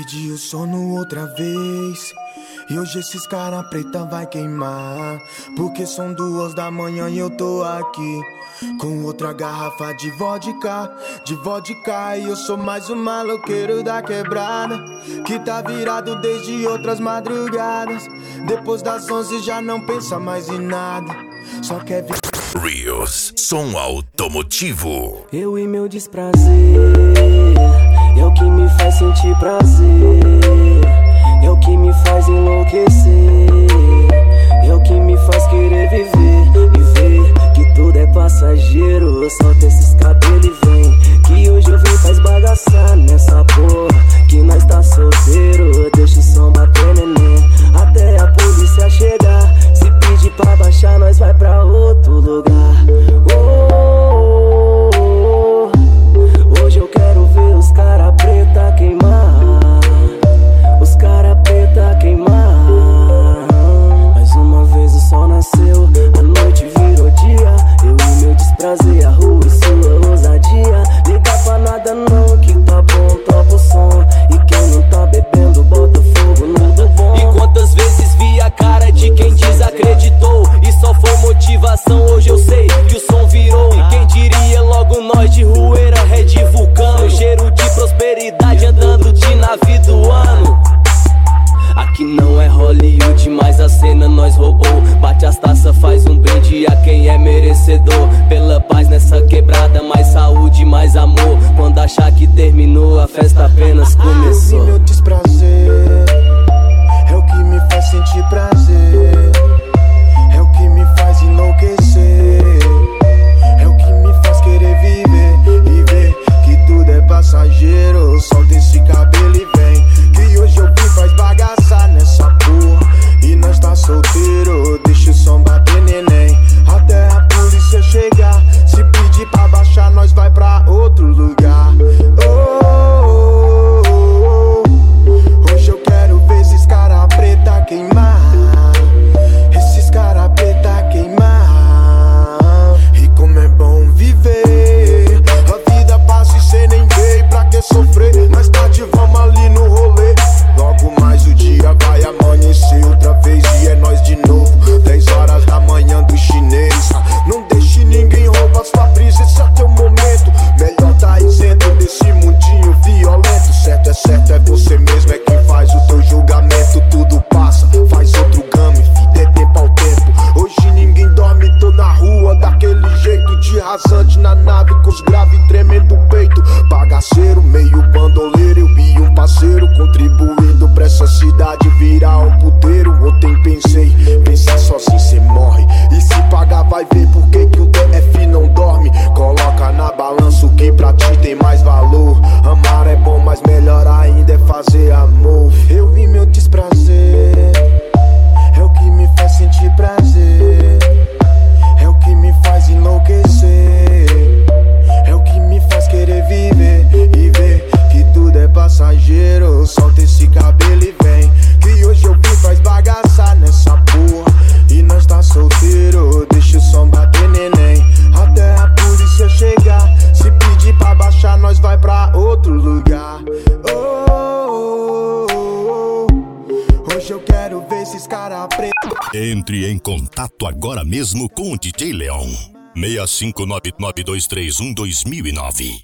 Perdi o sono outra vez e hoje esses cara preta vai queimar. Porque são 2 da manhã e eu tô aqui com outra garrafa de vodka. E eu sou mais um maloqueiro da quebrada que tá virado desde outras madrugadas. Depois das 11 já não pensa mais em nada, só quer ver Rios, som automotivo. Eu e meu desprazer é o que me faz sentir prazer, é o que me faz enlouquecer, é o que me faz querer viver e ver que tudo é passageiro. Solta esses cabelos e vem, que hoje eu vim pra esbagaçar nessa porra, que nós tá solteiro. Deixa o som bater, neném, até a polícia chegar. Se pedir pra baixar, nós vai pra outro lugar. Hoje eu quero ver os cara preta queimar, os cara preta queimar. Mais uma vez o sol nasceu, a noite virou dia. Eu e meu desprazer, a rua e sua ousadia. Liga pra nada não, que tá bom, topa o som. E quem não tá bebendo, bota fogo no do bom. E quantas vezes vi a cara de quem desacreditou e só foi motivação, hoje eu sei que o som virou. E quem diria logo nós de Rueira, Red Vulcano, cheiro de prosperidade andando de nave do ano. Aqui não é Hollywood, mas a cena nós roubou. Bate as taças, faz um brinde a quem é merecedor. Pela paz nessa quebrada, mais saúde, mais amor. Quando achar que terminou, a festa apenas começou. Eu vi meu desprazer, é o que me faz sentir prazer, é o que me faz enlouquecer, é o que me faz querer viver e ver que tudo é passageiro. Solta esse cabelo e vem, que hoje eu vim pra esbagaçar nessa porra e nós tá solteiro. Deixa o som bater, neném, até a polícia chegar. Se pedir pra baixar, nós vai pra outro lugar. Hoje eu quero ver esses cara preta queimar, esses cara preta queimar. E como é bom viver, a vida passa e cê nem vê. Pra que sofrer? Mais tarde vamos ali no rolê. Logo mais o dia vai amanhecer outra vez e é nós de novo. 10 horas da manhã do chinês. Não deixe ninguém roubar sua brisa, esse é teu momento. Melhor tá isento desse mundinho violento. Certo, é você mesmo, é quem faz o teu julgamento. Tudo passa, faz outro game, vida é tempo ao tempo. Hoje ninguém dorme, tô na rua daquele jeito, de rasante na nave com os graves tremendo o peito. Bagaceiro, meio bandoleiro, eu e um parceiro, contribuindo pra essa cidade virar um puteiro. Ontem pensar sozinho cê morre, e se pagar vai ver por que o DF não dorme. Coloca na balança o que pra ti tem mais valor. Amar é bom, mas melhor ainda é fazer amor. Eu vi meu desprazer, é o que me faz sentir prazer, é o que me faz enlouquecer, é o que me faz querer viver e ver que tudo é passageiro. Solta esse cabelo e vem, que hoje eu vim pra esbagaçar nessa porra e nós tá solteiro. Deixa o som bater, neném, até a polícia chegar. Se pedir pra baixar, nós vai pra outro lugar. Hoje eu quero ver esses cara preto. Entre em contato agora mesmo com o DJ Leon. 65992312009.